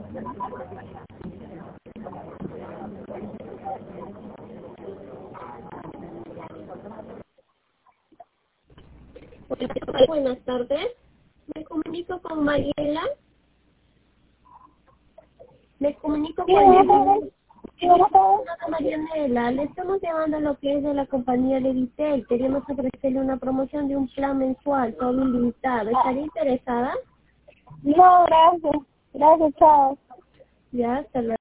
Buenas tardes. Me comunico con Mariela. Me comunico con Marianela. Le estamos llamando lo que es de la compañía de Vitel. Queremos ofrecerle una promoción de un plan mensual, todo ilimitado. ¿Estaría interesada? No, gracias. Gracias, chao. Ya, hasta luego.